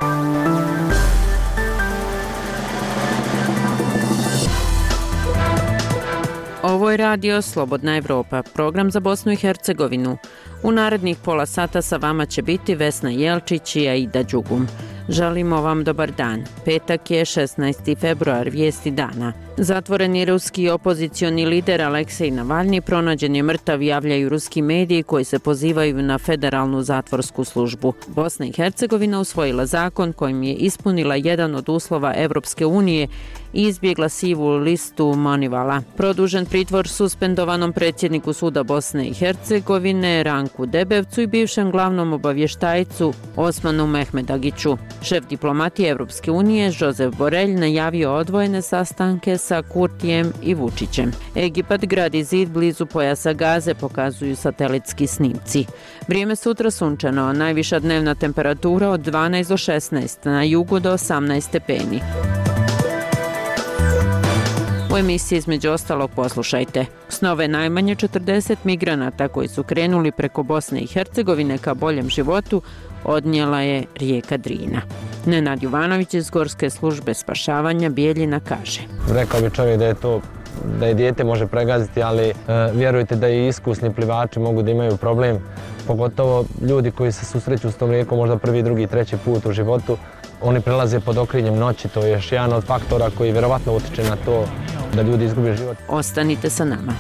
Ovo je radio Slobodna Evropa, program za Bosnu i Hercegovinu. U narednih pola sata sa vama će biti Vesna Jelčić i Aida Đugum. Želimo vam dobar dan. Petak je 16. februar, vijesti dana. Zatvoreni ruski opozicioni lider Aleksej Navalni pronađen je mrtav, javljaju ruski mediji koji se pozivaju na federalnu zatvorsku službu. Bosna i Hercegovina usvojila zakon kojim je ispunila jedan od uslova Evropske unije i izbjegla sivu listu Manivala. Produžen pritvor suspendovanom predsjedniku suda Bosne i Hercegovine Ranku Debevcu i bivšem glavnom obavještajcu Osmanu Mehmedagiću. Šef diplomatije Evropske unije Josep Borrell najavio odvojene sastanke sa Kurtijem i Vučićem. Egipat gradi zid blizu pojasa Gaze, pokazuju satelitski snimci. Vrijeme sutra sunčano, a najviša dnevna temperatura od 12 do 16, na jugu do 18 stepeni. U emisiji između ostalog poslušajte. Snove najmanje 40 migranata koji su krenuli preko Bosne i Hercegovine ka boljem životu odnijela je rijeka Drina. Nenad Jovanović iz Gorske službe spašavanja Bijeljina kaže: Rekao bi čovjek da je dijete može pregaziti, ali vjerujte da i iskusni plivači mogu da imaju problem, pogotovo ljudi koji se susreću s tom rijekom možda prvi, drugi, treći put u životu. Oni prelaze pod okriljem noći, to je još jedan od faktora koji vjerovatno utječe na to da ljudi izgube život. Ostanite sa nama.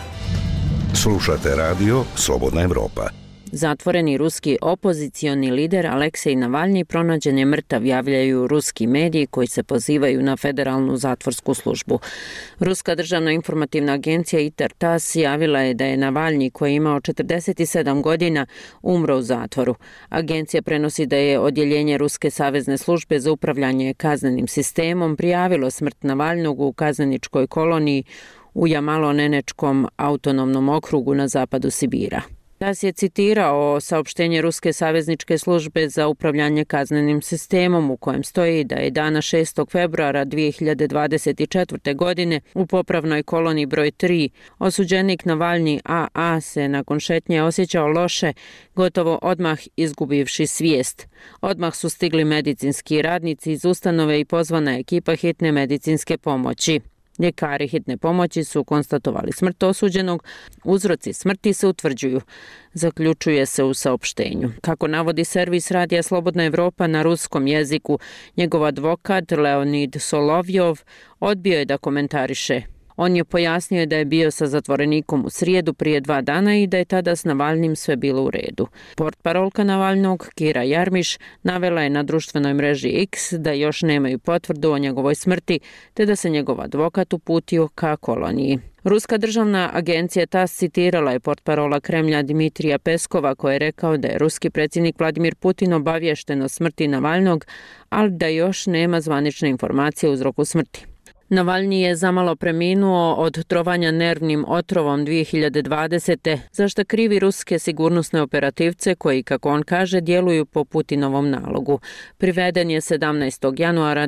Slušate radio Slobodna Evropa. Zatvoreni ruski opozicioni lider Aleksej Navalni pronađen je mrtav, javljaju ruski mediji koji se pozivaju na federalnu zatvorsku službu. Ruska državna informativna agencija ITAR-TASS javila je da je Navalni, koji je imao 47 godina, umro u zatvoru. Agencija prenosi da je odjeljenje Ruske savezne službe za upravljanje kaznenim sistemom prijavilo smrt Navalnog u kazneničkoj koloniji u Jamalo-Nenečkom autonomnom okrugu na zapadu Sibira. TASS je citirao saopštenje Ruske savezničke službe za upravljanje kaznenim sistemom u kojem stoji da je dana 6. februara 2024. godine u popravnoj koloniji broj 3 osuđenik Navalni AA se nakon šetnje osjećao loše, gotovo odmah izgubivši svijest. Odmah su stigli medicinski radnici iz ustanove i pozvana ekipa hitne medicinske pomoći. Ljekari hitne pomoći su konstatovali smrt osuđenog, uzroci smrti se utvrđuju, zaključuje se u saopštenju. Kako navodi servis radija Slobodna Evropa na ruskom jeziku, njegov advokat Leonid Solovjov odbio je da komentariše. On je pojasnio da je bio sa zatvorenikom u srijedu prije 2 dana i da je tada s Navalnim sve bilo u redu. Portparolka Navalnog, Kira Jarmiš, navela je na društvenoj mreži X da još nemaju potvrdu o njegovoj smrti, te da se njegov advokat uputio ka koloniji. Ruska državna agencija TASS citirala je portparola Kremlja Dmitrija Peskova koji je rekao da je ruski predsjednik Vladimir Putin obaviješten o smrti Navalnog, ali da još nema zvanične informacije o uzroku smrti. Navalni je zamalo preminuo od trovanja nervnim otrovom 2020. za što krivi ruske sigurnosne operativce koji, kako on kaže, djeluju po Putinovom nalogu. Priveden je 17. januara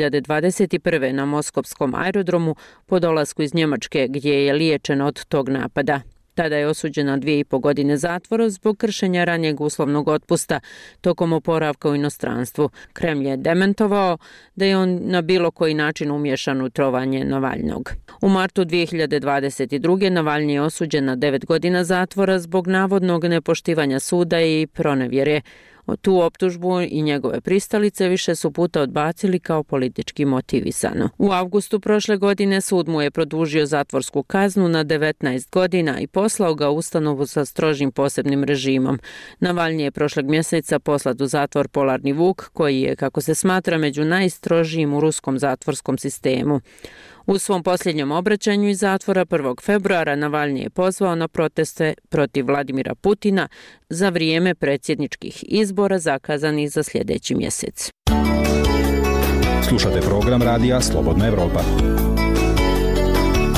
2021. na Moskovskom aerodromu po dolasku iz Njemačke gdje je liječen od tog napada. Tada je osuđen na 2,5 godine zatvora zbog kršenja ranijeg uslovnog otpusta tokom oporavka u inostranstvu. Kremlj je dementovao da je on na bilo koji način umiješan u trovanje Navalnog. U martu 2022. Navalni je osuđen na 9 godina zatvora zbog navodnog nepoštivanja suda i pronevjere. Tu optužbu i njegove pristalice više su puta odbacili kao politički motivisano. U avgustu prošle godine sud mu je produžio zatvorsku kaznu na 19 godina i poslao ga u ustanovu sa strožim posebnim režimom. Navalni je prošlog mjeseca poslat u zatvor Polarni vuk, koji je, kako se smatra, među najstrožijim u ruskom zatvorskom sistemu. U svom posljednjem obraćanju iz zatvora 1. februara Navalni je pozvao na proteste protiv Vladimira Putina za vrijeme predsjedničkih izbora zakazanih za sljedeći mjesec. Slušate program radija Slobodna Evropa.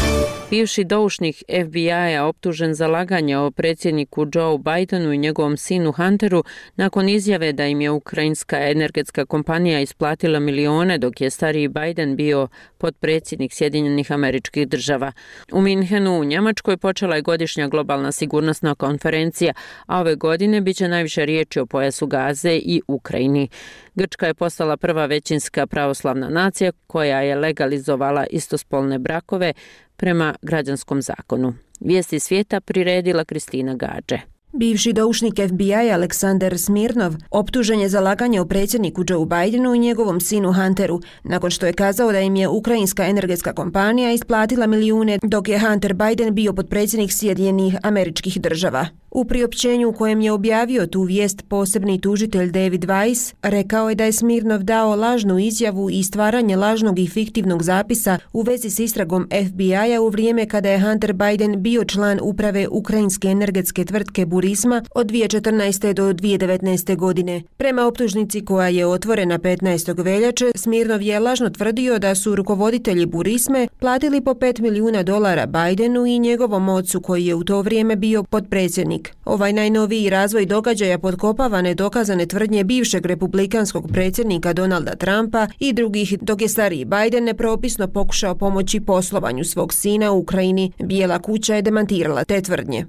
Bivši doušnik FBI-a optužen za laganje o predsjedniku Joe Bidenu i njegovom sinu Hunteru nakon izjave da im je ukrajinska energetska kompanija isplatila milione dok je stariji Biden bio potpredsjednik Sjedinjenih Američkih Država. U Minhenu u Njemačkoj počela je godišnja globalna sigurnosna konferencija, a ove godine bit će najviše riječi o pojasu Gaze i Ukrajini. Grčka je postala prva većinska pravoslavna nacija koja je legalizovala istospolne brakove prema građanskom zakonu. Vijesti svijeta priredila Kristina Gađe. Bivši doušnik FBI Aleksandar Smirnov optužen je za laganje o predsjedniku Joe Bidenu i njegovom sinu Hunteru, nakon što je kazao da im je ukrajinska energetska kompanija isplatila milijune dok je Hunter Biden bio potpredsjednik Sjedinjenih Američkih Država. U priopćenju u kojem je objavio tu vijest posebni tužitelj David Weiss rekao je da je Smirnov dao lažnu izjavu i stvaranje lažnog i fiktivnog zapisa u vezi s istragom FBI-a u vrijeme kada je Hunter Biden bio član uprave ukrajinske energetske tvrtke Burisma od 2014. do 2019. godine. Prema optužnici koja je otvorena 15. veljače, Smirnov je lažno tvrdio da su rukovoditelji Burisme platili po $5 milijuna Bidenu i njegovom ocu koji je u to vrijeme bio potpredsjednik. Ovaj najnoviji razvoj događaja potkopava nedokazane tvrdnje bivšeg republikanskog predsjednika Donalda Trumpa i drugih, dok je stariji Biden nepropisno pokušao pomoći poslovanju svog sina u Ukrajini. Bijela kuća je demantirala te tvrdnje.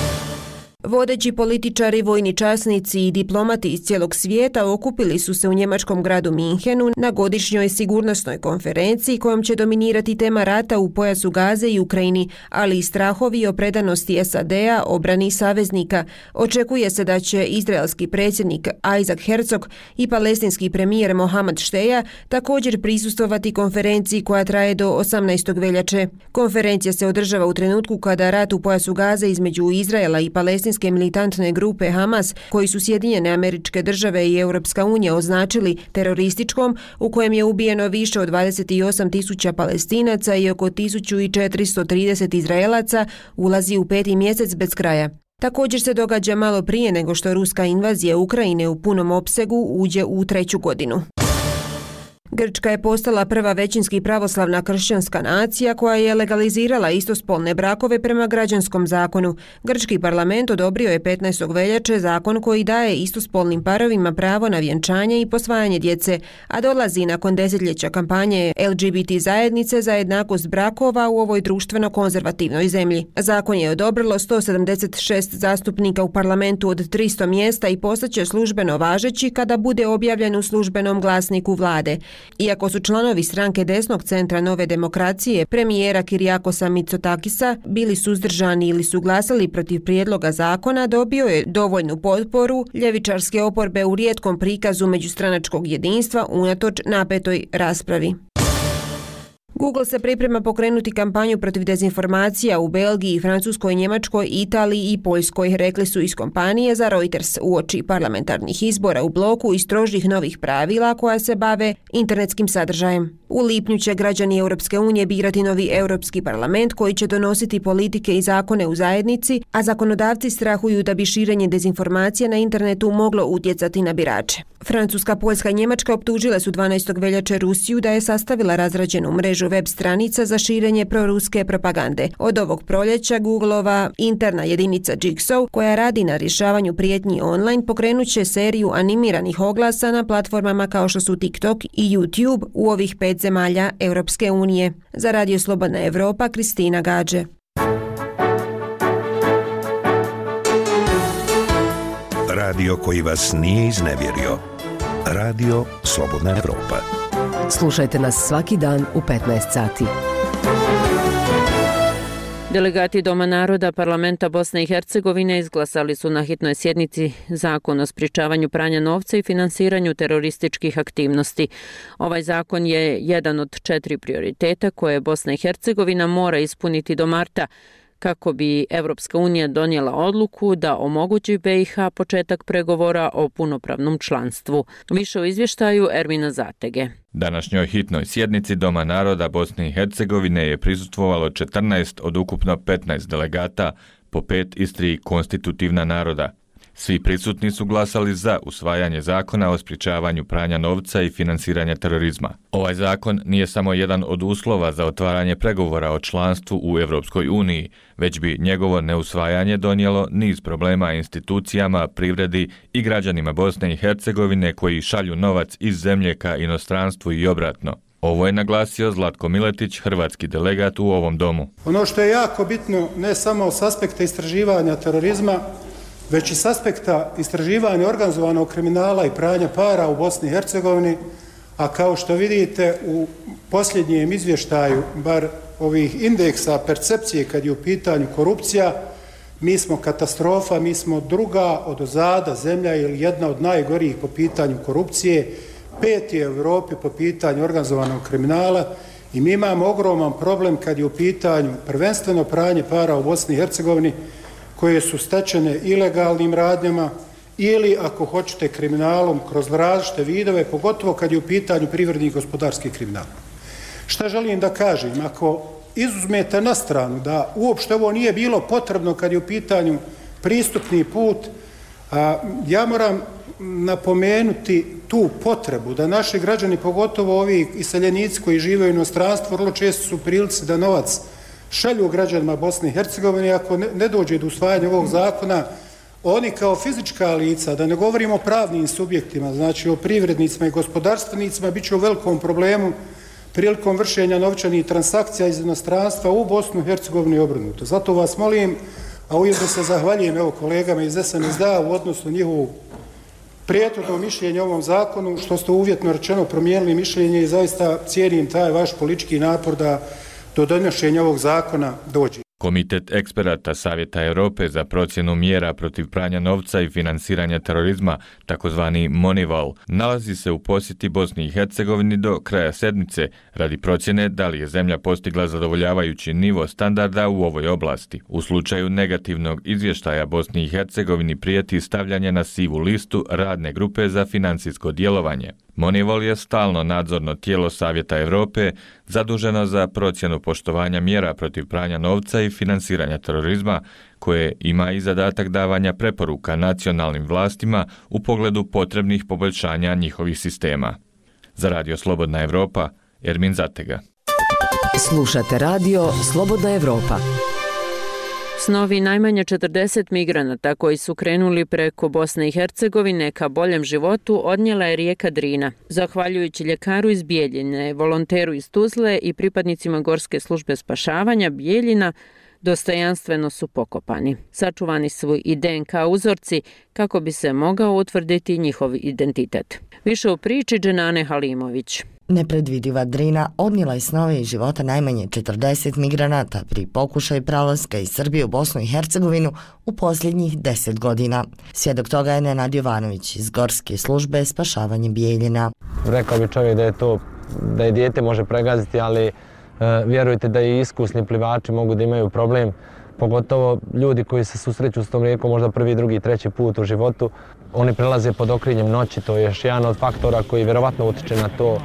Vodeći političari, vojni časnici i diplomati iz cijelog svijeta okupili su se u njemačkom gradu Minhenu na godišnjoj sigurnosnoj konferenciji kojom će dominirati tema rata u pojasu Gaze i Ukrajini, ali i strahovi o predanosti SAD-a obrani saveznika. Očekuje se da će izraelski predsjednik Isaac Herzog i palestinski premijer Mohamed Šteja također prisustvovati konferenciji koja traje do 18. veljače. Konferencija se održava u trenutku kada rat u pojasu Gaze između Izraela i palestinske militantne grupe Hamas, koji su Sjedinjene Američke Države i Europska unija označili terorističkom, u kojem je ubijeno više od 28.000 Palestinaca i oko 1.430 Izraelaca, ulazi u 5. mjesec bez kraja. Također se događa malo prije nego što ruska invazija Ukrajine u punom opsegu uđe u 3. godinu. Grčka je postala prva većinski pravoslavna kršćanska nacija koja je legalizirala istospolne brakove prema građanskom zakonu. Grčki parlament odobrio je 15. veljače zakon koji daje istospolnim parovima pravo na vjenčanje i posvajanje djece, a dolazi nakon desetljeća kampanje LGBT zajednice za jednakost brakova u ovoj društveno konzervativnoj zemlji. Zakon je odobrilo 176 zastupnika u parlamentu od 300 mjesta i postaće službeno važeći kada bude objavljen u službenom glasniku vlade. Iako su članovi stranke desnog centra Nove demokracije, premijera Kirijakosa Mitsotakisa, bili suzdržani ili su glasali protiv prijedloga zakona, dobio je dovoljnu potporu ljevičarske oporbe u rijetkom prikazu međustranačkog jedinstva unatoč napetoj raspravi. Google se priprema pokrenuti kampanju protiv dezinformacija u Belgiji, Francuskoj, Njemačkoj, Italiji i Poljskoj, rekli su iz kompanije za Reuters uoči parlamentarnih izbora u bloku i strožih novih pravila koja se bave internetskim sadržajem. U lipnju će građani Europske unije birati novi Europski parlament koji će donositi politike i zakone u zajednici, a zakonodavci strahuju da bi širenje dezinformacija na internetu moglo utjecati na birače. Francuska, Poljska i Njemačka optužile su 12. veljače Rusiju da je sastavila razrađenu mrežu web stranica za širenje proruske propagande. Od ovog proljeća Googleova interna jedinica Jigsaw, koja radi na rješavanju prijetnji online, pokrenut će seriju animiranih oglasa na platformama kao što su TikTok i YouTube u ovih 5 zemalja Europske unije. Za Radio Slobodna Evropa, Kristina Gađe. Radio koji vas nije iznevjerio. Radio Slobodna Evropa. Slušajte nas svaki dan u 15 sati. Delegati Doma naroda Parlamenta Bosne i Hercegovine izglasali su na hitnoj sjednici zakon o sprječavanju pranja novca i finansiranju terorističkih aktivnosti. Ovaj zakon je jedan od 4 prioriteta koje Bosna i Hercegovina mora ispuniti do marta, kako bi Evropska unija donijela odluku da omogući BiH početak pregovora o punopravnom članstvu. Više u izvještaju Ermina Zatege. Današnjoj hitnoj sjednici Doma naroda Bosne i Hercegovine je prisustvovalo 14 od ukupno 15 delegata, po 5 iz 3 konstitutivna naroda. Svi prisutni su glasali za usvajanje zakona o sprječavanju pranja novca i finansiranja terorizma. Ovaj zakon nije samo jedan od uslova za otvaranje pregovora o članstvu u Europskoj uniji, već bi njegovo neusvajanje donijelo niz problema institucijama, privredi i građanima Bosne i Hercegovine koji šalju novac iz zemlje ka inostranstvu i obratno. Ovo je naglasio Zlatko Miletić, hrvatski delegat u ovom domu. Ono što je jako bitno, ne samo s aspekta istraživanja terorizma, već i s aspekta istraživanja organizovanog kriminala i pranja para u Bosni i Hercegovini, a kao što vidite u posljednjem izvještaju, bar ovih indeksa percepcije kad je u pitanju korupcija, mi smo katastrofa, mi smo druga odozada zemlja ili jedna od najgorijih po pitanju korupcije, 5. je u Europi po pitanju organizovanog kriminala i mi imamo ogroman problem kad je u pitanju prvenstveno pranje para u Bosni i Hercegovini koje su stečene ilegalnim radnjama ili, ako hoćete, kriminalom kroz različite vidove, pogotovo kad je u pitanju privredni i gospodarski kriminal. Šta želim da kažem? Ako izuzmete na stranu da uopšte ovo nije bilo potrebno kad je u pitanju pristupni put, ja moram napomenuti tu potrebu da naši građani, pogotovo ovi iseljenici koji žive u inostranstvu, vrlo često su u prilici da novac šalju građanima Bosne i Hercegovine. Ako ne dođe do usvajanja ovog zakona, oni kao fizička lica, da ne govorimo o pravnim subjektima, znači o privrednicima i gospodarstvenicima, bit će u velikom problemu prilikom vršenja novčanih transakcija iz inostranstva u Bosnu i Hercegovinu i obrnuto. Zato vas molim, a ujedno se zahvaljujem kolegama iz SNSD-a u odnosu njihovu prethodno mišljenje o ovom zakonu, što ste uvjetno rečeno promijenili mišljenje i zaista cijenim taj vaš politički napor da do donošenja ovog zakona dođe. Komitet eksperata Savjeta Europe za procjenu mjera protiv pranja novca i finansiranja terorizma, takozvani Moneyval, nalazi se u posjeti Bosni i Hercegovini do kraja sedmice radi procjene da li je zemlja postigla zadovoljavajući nivo standarda u ovoj oblasti. U slučaju negativnog izvještaja Bosni i Hercegovini prijeti stavljanje na sivu listu radne grupe za financijsko djelovanje. Moneyval je stalno nadzorno tijelo Savjeta Europe zaduženo za procjenu poštovanja mjera protiv pranja novca i finansiranja terorizma, koje ima i zadatak davanja preporuka nacionalnim vlastima u pogledu potrebnih poboljšanja njihovih sistema. Za Radio Slobodna Evropa, Ermin Zatega. Slušate radio Slobodna Evropa. Snovi najmanje 40 migranata koji su krenuli preko Bosne i Hercegovine ka boljem životu odnijela je rijeka Drina. Zahvaljujući ljekaru iz Bijeljine, volonteru iz Tuzle i pripadnicima Gorske službe spašavanja Bijeljina, dostojanstveno su pokopani. Sačuvani su i DNK uzorci kako bi se mogao utvrditi njihov identitet. Više u priči Dženane Halimović. Nepredvidiva Drina odnijela je snove iz života najmanje 40 migranata pri pokušaju prelaska iz Srbije u Bosnu i Hercegovinu u posljednjih 10 godina. Svjedok toga je Nenad Jovanović iz Gorske službe spašavanja Bijeljina. Rekao bi čovjek da je dijete može pregaziti, ali vjerujte da i iskusni plivači mogu da imaju problem, pogotovo ljudi koji se susreću s tom rijekom možda prvi, drugi, treći put u životu. Oni prelaze pod okriljem noći, to je još jedan od faktora koji vjerovatno utiče na to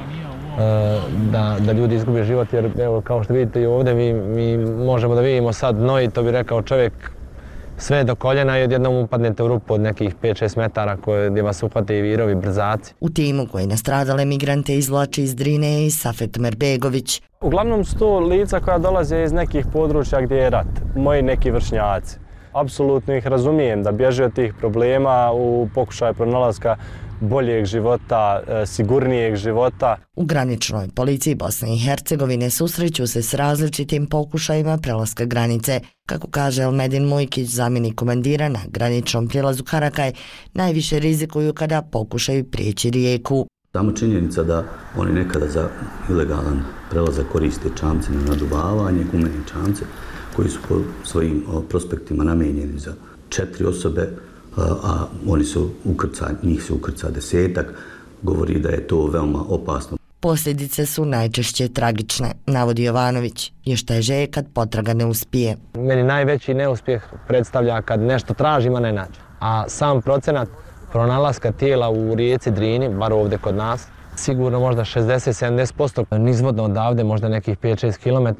da ljudi izgube život, jer evo, kao što vidite i ovdje mi možemo da vidimo sad dno i to bi rekao čovjek sve do koljena i odjednom upadnete u rupu od nekih 5-6 metara gdje vas uhvate i virovi brzaci. U timu koji nastradale migrante izvlači iz Drine je i Safet Merbegović. Uglavnom su to lica koja dolaze iz nekih područja gdje je rat, moji neki vršnjaci. Apsolutno ih razumijem da bježe od tih problema u pokušaju pronalaska boljeg života, sigurnijeg života. U graničnoj policiji Bosne i Hercegovine susreću se s različitim pokušajima prelaska granice. Kako kaže Elmedin Mujkić, zamjenik komandira na graničnom prijelazu Karakaj, najviše rizikuju kada pokušaju prijeći rijeku. Samo činjenica da oni nekada za ilegalan prelazak koriste čamce na naduvavanje, gumene čamce, koji su po svojim prospektima namijenjeni za 4 osobe, a njih se ukrca 10-ak, govori da je to veoma opasno. Posljedice su najčešće tragične, navodi Jovanović, još teže je kad potraga ne uspije. Meni najveći neuspjeh predstavlja kad nešto tražim, a ne nađe. A sam procenat pronalaska tijela u rijeci Drini, bar ovdje kod nas, sigurno možda 60-70%, nizvodno odavde, možda nekih 5-6 km,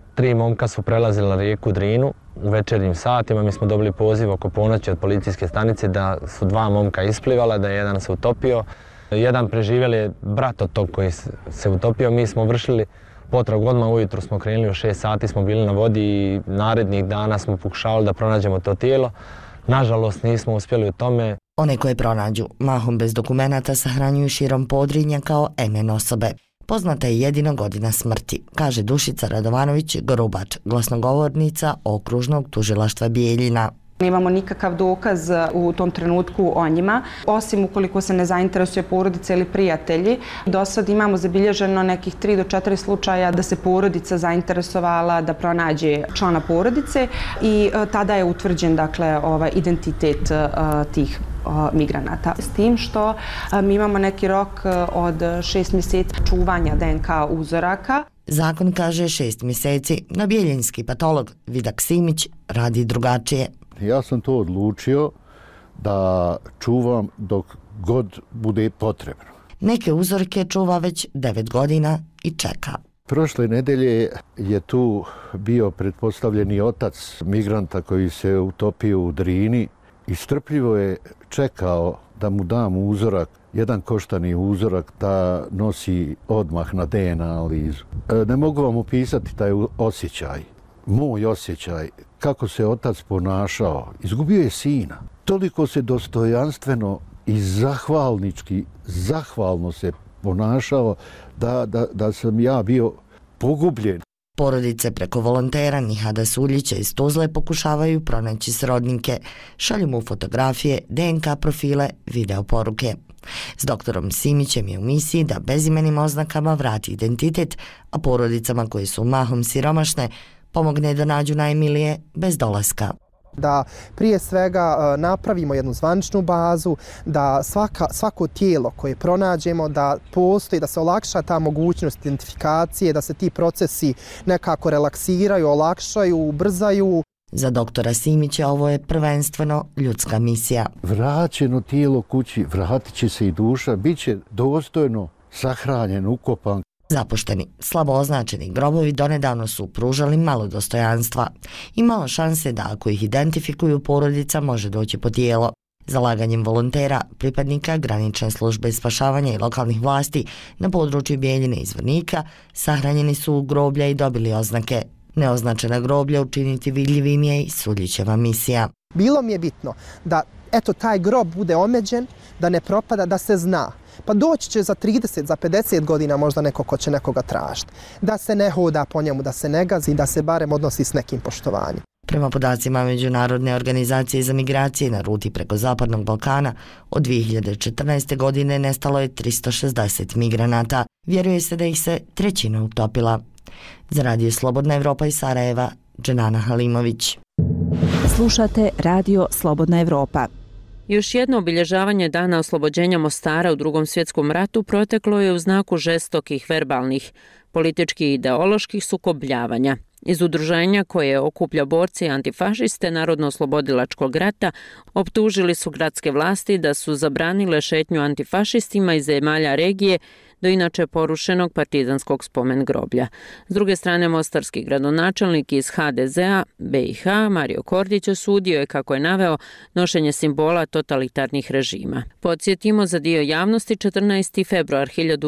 3 momka su prelazili na rijeku Drinu u večernjim satima. Mi smo dobili poziv oko ponoći od policijske stanice da su 2 momka isplivala, da je jedan se utopio. Jedan preživjeli je brat od tog koji se utopio. Mi smo vršili potragu, odmah ujutro smo krenuli, u 6 sati smo bili na vodi i narednih dana smo pokušavali da pronađemo to tijelo. Nažalost nismo uspjeli u tome. One koje pronađu, mahom bez dokumenata, sahranjuju širom Podrinja kao NN osobe. Poznata je jedino godina smrti, kaže Dušica Radovanović-Gorubač, glasnogovornica Okružnog tužilaštva Bijeljina. Nemamo nikakav dokaz u tom trenutku o njima, osim ukoliko se ne zainteresuje porodica ili prijatelji. Do sad imamo zabilježeno nekih 3 do 4 slučaja da se porodica zainteresovala da pronađe člana porodice i tada je utvrđen identitet tih migranata. S tim što mi imamo neki rok od 6 mjeseci čuvanja DNK uzoraka. Zakon kaže 6 mjeseci, no bijeljinski patolog Vidak Simić radi drugačije. Ja sam to odlučio da čuvam dok god bude potrebno. Neke uzorke čuva već 9 godina i čeka. Prošle nedelje je tu bio pretpostavljeni otac migranta koji se utopio u Drini i strpljivo je čekao da mu dam uzorak, jedan koštani uzorak da nosi odmah na DNA analizu. Ne mogu vam opisati taj osjećaj, moj osjećaj, kako se otac ponašao. Izgubio je sina. Toliko se dostojanstveno i zahvalno se ponašao da sam ja bio pogubljen. Porodice preko volontera Nihada Suljića iz Tuzle pokušavaju pronaći srodnike. Šalju mu fotografije, DNK profile, video poruke. S doktorom Simićem je u misiji da bezimenim oznakama vrati identitet, a porodicama koje su mahom siromašne pomogne da nađu najmilije bez dolaska. Da prije svega napravimo jednu zvaničnu bazu, da svako tijelo koje pronađemo da postoji, da se olakša ta mogućnost identifikacije, da se ti procesi nekako relaksiraju, olakšaju, ubrzaju. Za doktora Simića ovo je prvenstveno ljudska misija. Vraćeno tijelo kući, vratit će se i duša, bit će dostojno sahranjen, ukopan. Zapušteni, slabo označeni grobovi donedavno su pružali malo dostojanstva i malo šanse da ako ih identifikuju porodica može doći po tijelo. Zalaganjem volontera, pripadnika granične službe spašavanja i lokalnih vlasti na području Bijeljine i Zvornika sahranjeni su u groblja i dobili oznake. Neoznačena groblja učiniti vidljivim je i Suljićeva misija. Bilo mi je bitno da taj grob bude omeđen, da ne propada, da se zna. Pa doći će za 30, za 50 godina možda neko ko će nekoga tražiti. Da se ne hoda po njemu, da se ne gazi, da se barem odnosi s nekim poštovanjem. Prema podacima Međunarodne organizacije za migracije na ruti preko Zapadnog Balkana, od 2014. godine nestalo je 360 migranata. Vjeruje se da ih se trećina utopila. Za Radio Slobodna Evropa iz Sarajeva, Dženana Halimović. Slušate Radio Slobodna Evropa. Još jedno obilježavanje dana oslobođenja Mostara u Drugom svjetskom ratu proteklo je u znaku žestokih verbalnih, političkih i ideoloških sukobljavanja. Iz udruženja koje okuplja borci i antifašiste Narodno-oslobodilačkog rata optužili su gradske vlasti da su zabranile šetnju antifašistima iz zemalja regije do inače porušenog partizanskog spomen groblja. S druge strane, mostarski gradonačelnik iz HDZ-a BiH Mario Kordić osudio je, kako je naveo, nošenje simbola totalitarnih režima. Podsjetimo, za dio javnosti 14. februar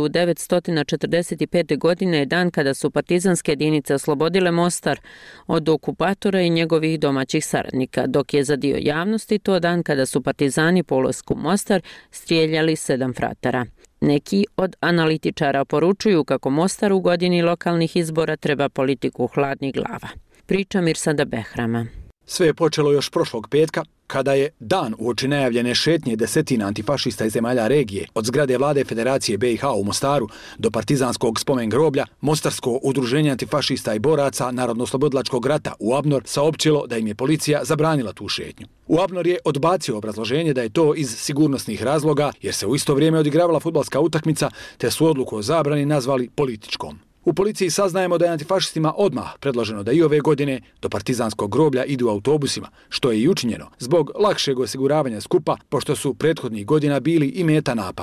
1945. godine je dan kada su partizanske jedinice oslobodile Mostar od okupatora i njegovih domaćih saradnika, dok je za dio javnosti to dan kada su partizani po ulasku u Mostar strijeljali 7 fratara. Neki od analitičara poručuju kako Mostar u godini lokalnih izbora treba politiku hladnih glava. Priča Mirsada Behrama. Sve je počelo još prošlog petka, kada je dan uoči najavljene šetnje desetina antifašista iz zemalja regije od zgrade vlade Federacije BiH u Mostaru do partizanskog spomen groblja, Mostarsko udruženje antifašista i boraca Narodno-oslobodilačkog rata UABNOR saopćilo da im je policija zabranila tu šetnju. UABNOR je odbacio obrazloženje da je to iz sigurnosnih razloga, jer se u isto vrijeme odigravala fudbalska utakmica, te su odluku o zabrani nazvali političkom. U policiji saznajemo da je antifašistima odmah predloženo da i ove godine do partizanskog groblja idu autobusima, što je i učinjeno zbog lakšeg osiguravanja skupa, pošto su prethodnih godina bili i meta napada.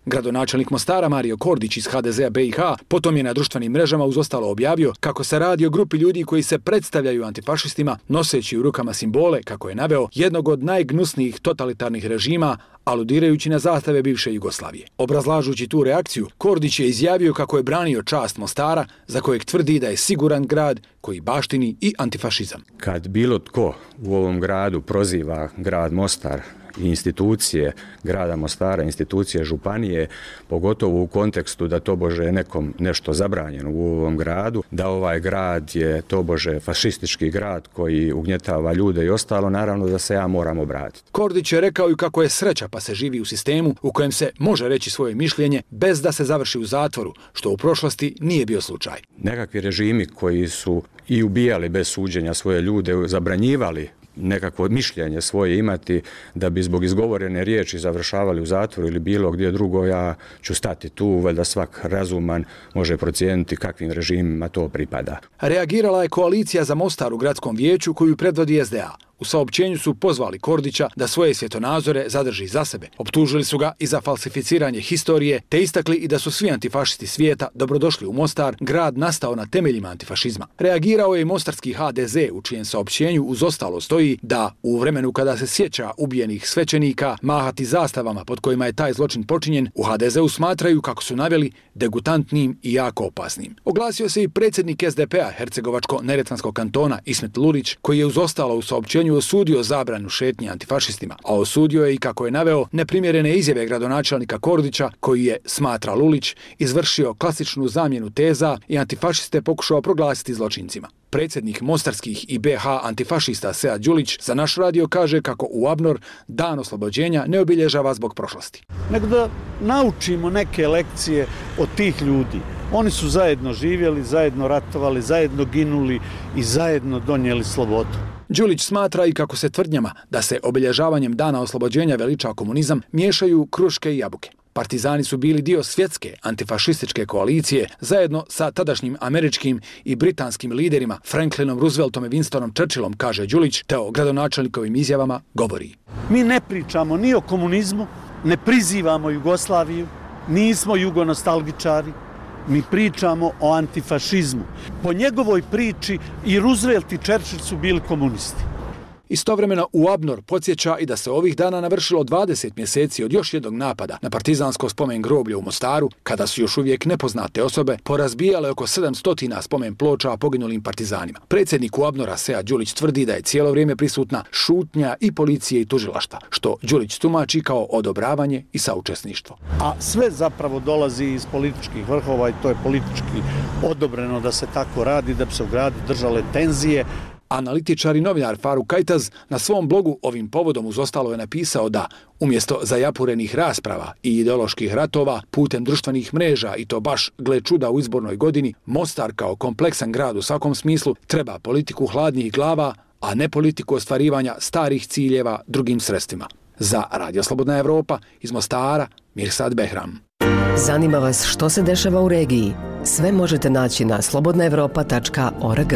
Gradonačelnik Mostara Mario Kordić iz HDZ-a BiH potom je na društvenim mrežama uz ostalo objavio kako se radi o grupi ljudi koji se predstavljaju antifašistima noseći u rukama simbole, kako je naveo, jednog od najgnusnijih totalitarnih režima, aludirajući na zastave bivše Jugoslavije. Obrazlažući tu reakciju, Kordić je izjavio kako je branio čast Mostara, za kojeg tvrdi da je siguran grad koji baštini i antifašizam. Kad bilo tko u ovom gradu proziva grad Mostar i institucije grada Mostara, institucije županije, pogotovo u kontekstu da tobože je nekom nešto zabranjeno u ovom gradu, da ovaj grad je tobože fašistički grad koji ugnjetava ljude i ostalo, naravno da se ja moram obratiti. Kordić je rekao i kako je sreća pa se živi u sistemu u kojem se može reći svoje mišljenje bez da se završi u zatvoru, što u prošlosti nije bio slučaj. Nekakvi režimi koji su i ubijali bez suđenja svoje ljude, zabranjivali nekakvo mišljenje svoje imati da bi zbog izgovorene riječi završavali u zatvoru ili bilo gdje drugo, ja ću stati tu, valjda svak razuman može procijeniti kakvim režimima to pripada. Reagirala je koalicija za Mostar u gradskom vijeću koju predvodi SDA. U saopćenju su pozvali Kordića da svoje svjetonazore zadrži za sebe. Optužili su ga i za falsificiranje historije, te istakli i da su svi antifašisti svijeta dobrodošli u Mostar, grad nastao na temeljima antifašizma. Reagirao je i mostarski HDZ, u čijem saopćenju uz ostalo stoji da u vremenu kada se sjeća ubijenih svećenika mahati zastavama pod kojima je taj zločin počinjen, u HDZ-u smatraju, kako su naveli, degutantnim i jako opasnim. Oglasio se i predsjednik SDP-a Hercegovačko-neretvanskog kantona Ismet Lulić, koji je uz ostalo u saopćenju osudio zabranu šetnje antifašistima, a osudio je i, kako je naveo, neprimjerene izjave gradonačelnika Kordića, koji je, smatra Lulić, izvršio klasičnu zamjenu teza i antifašiste pokušao proglasiti zločincima. Predsjednik mostarskih i BH antifašista Sead Đulić za naš radio kaže kako u Abnor dan oslobođenja ne obilježava zbog prošlosti. Nego da naučimo neke lekcije od tih ljudi. Oni su zajedno živjeli, zajedno ratovali, zajedno ginuli i zajedno donijeli slobodu. Đulić smatra i kako se tvrdnjama da se obilježavanjem dana oslobođenja veliča komunizam miješaju kruške i jabuke. Partizani su bili dio svjetske antifašističke koalicije zajedno sa tadašnjim američkim i britanskim liderima Franklinom Rooseveltom i Winstonom Churchillom, kaže Đulić, te o gradonačelnikovim izjavama govori. Mi ne pričamo ni o komunizmu, ne prizivamo Jugoslaviju, nismo jugonostalgičari, mi pričamo o antifašizmu. Po njegovoj priči i Roosevelt i Churchill su bili komunisti. Istovremeno u Abnor podsjeća i da se ovih dana navršilo 20 mjeseci od još jednog napada na partizansko spomen groblje u Mostaru, kada su još uvijek nepoznate osobe porazbijale oko 700 spomen ploča poginulim partizanima. Predsjednik Abnora Sead Đulić tvrdi da je cijelo vrijeme prisutna šutnja i policije i tužilaštva, što Đulić tumači kao odobravanje i saučesništvo. A sve zapravo dolazi iz političkih vrhova i to je politički odobreno da se tako radi, da bi se u gradu držale tenzije. Analitičar i novinar Faruk Kajtaz na svom blogu ovim povodom uz ostalo je napisao da, umjesto zajapurenih rasprava i ideoloških ratova putem društvenih mreža, i to baš gle čuda u izbornoj godini, Mostar kao kompleksan grad u svakom smislu treba politiku hladnih glava, a ne politiku ostvarivanja starih ciljeva drugim sredstvima. Za Radio Slobodna Evropa iz Mostara, Mirsad Behram. Zanima vas što se dešava u regiji? Sve možete naći na slobodnaevropa.org.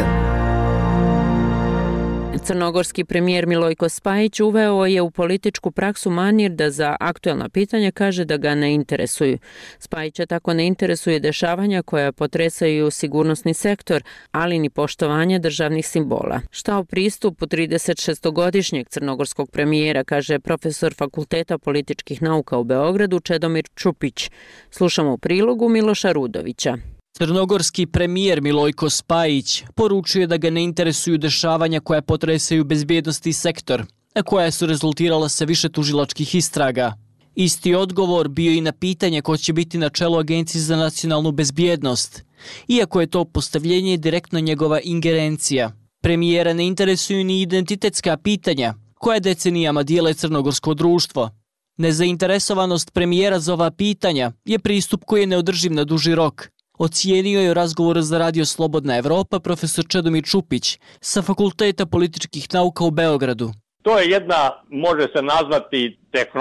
Crnogorski premijer Milojko Spajić uveo je u političku praksu manir da za aktuelna pitanja kaže da ga ne interesuju. Spajića tako ne interesuje dešavanja koja potresaju sigurnosni sektor, ali ni poštovanje državnih simbola. Šta o pristupu 36-godišnjeg crnogorskog premijera kaže profesor Fakulteta političkih nauka u Beogradu Čedomir Čupić. Slušamo u prilogu Miloša Rudovića. Crnogorski premijer Milojko Spajić poručuje da ga ne interesuju dešavanja koja potresaju bezbjednosti sektor, a koja su rezultirala sa više tužilačkih istraga. Isti odgovor bio i na pitanje ko će biti na čelu Agencije za nacionalnu bezbjednost, iako je to postavljenje direktno njegova ingerencija. Premijera ne interesuju ni identitetska pitanja, koja decenijama dijele crnogorsko društvo. Nezainteresovanost premijera za ova pitanja je pristup koji je neodrživ na duži rok. Ocijenio je u razgovoru za Radio Slobodna Evropa profesor Čedomir Čupić sa Fakulteta političkih nauka u Beogradu. To je jedna, može se nazvati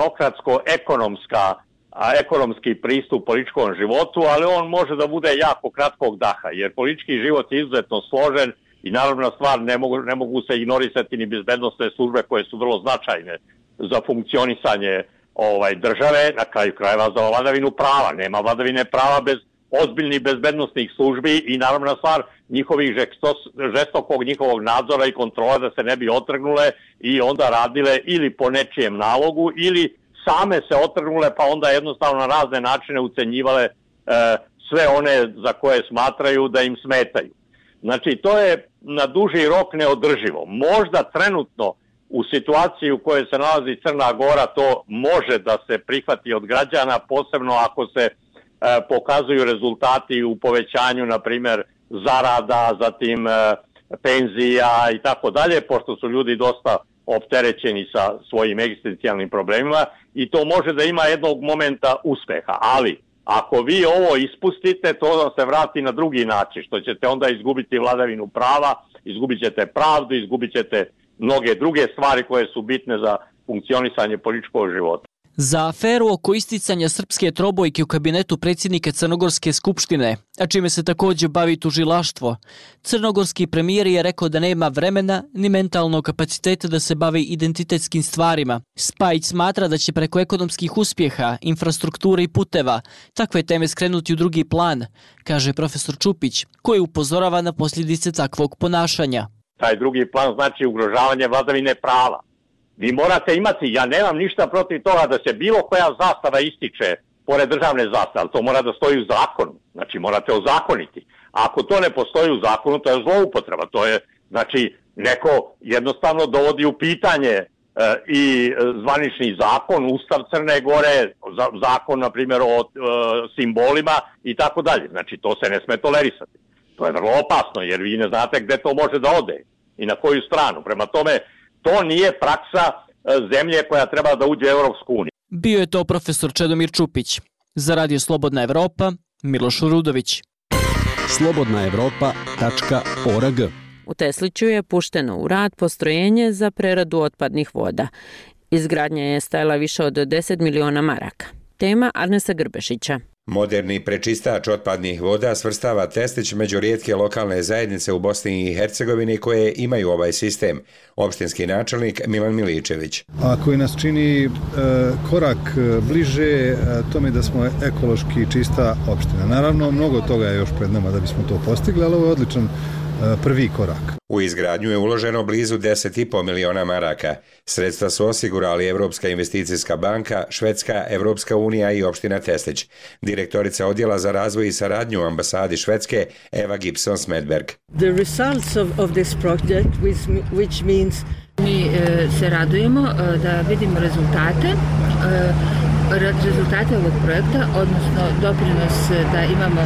tehnokratsko-ekonomski pristup političkom životu, ali on može da bude jako kratkog daha, jer politički život je izuzetno složen i naravno stvar ne mogu se ignorisati ni bezbednosne službe koje su vrlo značajne za funkcionisanje države, na kraju krajeva za vladavinu prava. Nema vladavine prava bez ozbiljnih bezbednostnih službi i naravno stvar njihovih žestokog njihovog nadzora i kontrola da se ne bi otrgnule i onda radile ili po nečijem nalogu ili same se otrgnule pa onda jednostavno na razne načine ucenjivale sve one za koje smatraju da im smetaju. Znači to je na duži rok neodrživo. Možda trenutno u situaciji u kojoj se nalazi Crna Gora to može da se prihvati od građana, posebno ako se pokazuju rezultati u povećanju, na primjer, zarada, zatim penzija i tako dalje, pošto su ljudi dosta opterećeni sa svojim egzistencijalnim problemima i to može da ima jednog momenta uspeha. Ali, ako vi ovo ispustite, to da se vrati na drugi način, što ćete onda izgubiti vladavinu prava, izgubit ćete pravdu, izgubit ćete mnoge druge stvari koje su bitne za funkcionisanje političkog života. Za aferu oko isticanja srpske trobojke u kabinetu predsjednika Crnogorske skupštine, a čime se također bavi tužilaštvo, crnogorski premijer je rekao da nema vremena ni mentalnog kapaciteta da se bavi identitetskim stvarima. Spajić smatra da će preko ekonomskih uspjeha, infrastrukture i puteva takve teme skrenuti u drugi plan, kaže profesor Čupić, koji upozorava na posljedice takvog ponašanja. Taj drugi plan znači ugrožavanje vladavine prava. Vi morate imati, ja nemam ništa protiv toga da se bilo koja zastava ističe pored državne zastave, ali to mora da stoji u zakonu. Znači morate ozakoniti. A ako to ne postoji u zakonu, to je zloupotreba. To je, znači, neko jednostavno dovodi u pitanje i zvanični zakon, Ustav Crne Gore, zakon, na primjer, o simbolima i tako dalje. Znači to se ne sme tolerisati. To je vrlo opasno jer vi ne znate gde to može da ode i na koju stranu. Prema tome, to nije praksa zemlje koja treba da uđe u Europsku uniju. Bio je to profesor Čedomir Čupić. Za Radio Slobodna Evropa, Miloš Rudović. slobodnaevropa.org. U Tesliću je pušteno u rad postrojenje za preradu otpadnih voda. Izgradnja je stajala više od 10 miliona maraka. Tema Arnesa Grbešića. Moderni prečistač otpadnih voda svrstava Teslić među rijetke lokalne zajednice u Bosni i Hercegovini koje imaju ovaj sistem. Opštinski načelnik Milan Miličević. A koji nas čini korak bliže tome da smo ekološki čista opština. Naravno, mnogo toga je još pred nama da bismo to postigli, ali ovo je odličan prvi korak. U izgradnju je uloženo blizu 10,5 miliona maraka. Sredstva su osigurali Evropska investicijska banka, Švedska, Evropska unija i opština Teslić. Direktorica odjela za razvoj i saradnju u ambasadi Švedske, Eva Gibson-Smedberg. The results of this project, which means... Mi se radujemo da vidimo rezultate ovog projekta, odnosno doprinos da imamo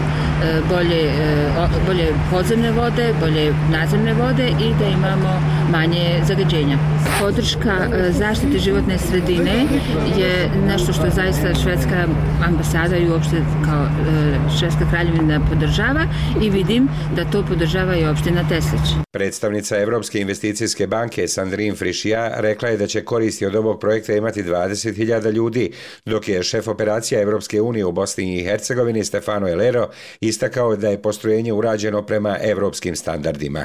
bolje podzemne vode, bolje nadzemne vode i da imamo manje zagađenja. Podrška zaštite životne sredine je nešto što zaista švedska ambasada i uopšte kao švedska kraljevina podržava i vidim da to podržava i opština Teslić. Predstavnica Evropske investicijske banke Sandrine Frišija rekla je da će koristi od ovog projekta imati 20.000 ljudi, dok je šef operacija Evropske unije u Bosni i Hercegovini Stefano Elero istakao da je postrojenje urađeno prema evropskim standardima.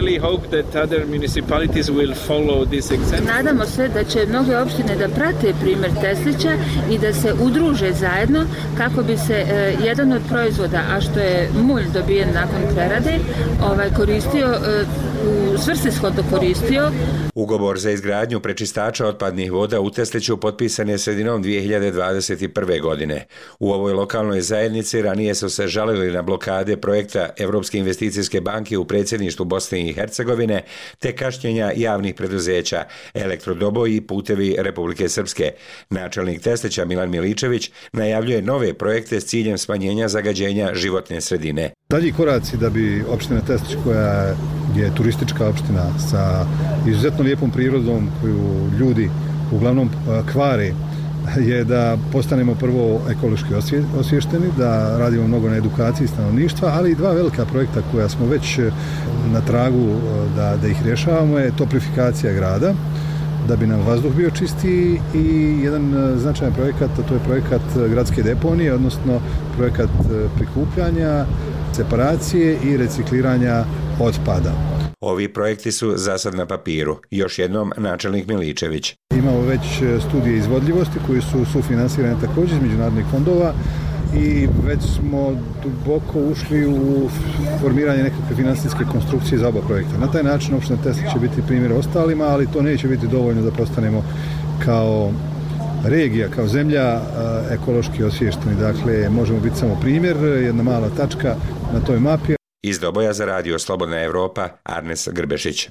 Nadamo se da će mnoge opštine da prate primjer Teslića i da se udruže zajedno kako bi se jedan od proizvoda, a što je mulj dobijen nakon prerade, koristio u svrsishodno koristio. Ugovor za izgradnju prečistača otpadnih voda u Tesliću potpisan je sredinom 2021. godine. U ovoj lokalnoj zajednici ranije su se žalili na blokade projekta Evropske investicijske banke u predsjedništvu Bosne i Hercegovine te kašnjenja javnih preduzeća, elektrodoboj i putevi Republike Srpske. Načelnik Teslića Milan Miličević najavljuje nove projekte s ciljem smanjenja zagađenja životne sredine. Dalji koraci da bi opština Teslić, koja je turistička opština sa izuzetno lijepom prirodom koju ljudi uglavnom kvare, je da postanemo prvo ekološki osviješteni, da radimo mnogo na edukaciji stanovništva, ali i dva velika projekta koja smo već na tragu da ih rješavamo je toplifikacija grada, da bi nam vazduh bio čistiji i jedan značajan projekat, a to je projekat gradske deponije, odnosno projekat prikupljanja, separacije i recikliranja otpada. Ovi projekti su za sad na papiru. Još jednom načelnik Miličević. Imamo već studije izvodljivosti koje su sufinansirane također iz međunarodnih fondova i već smo duboko ušli u formiranje nekakve financijske konstrukcije za oba projekta. Na taj način opština Tesla će biti primjer ostalima, ali to neće biti dovoljno da postanemo kao regija, kao zemlja ekološki osviješteni. Dakle, možemo biti samo primjer, jedna mala tačka na toj mapi. Iz Doboja za radio Slobodna Evropa, Arnes Grbešić.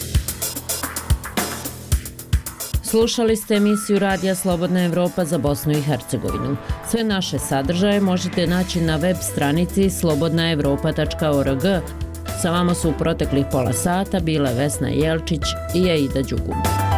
Slušali ste emisiju Radija Slobodna Evropa za Bosnu i Hercegovinu. Sve naše sadržaje možete naći na web stranici slobodnaevropa.org. Sa vama su u proteklih pola sata bile Vesna Jelčić i Aida Đugum.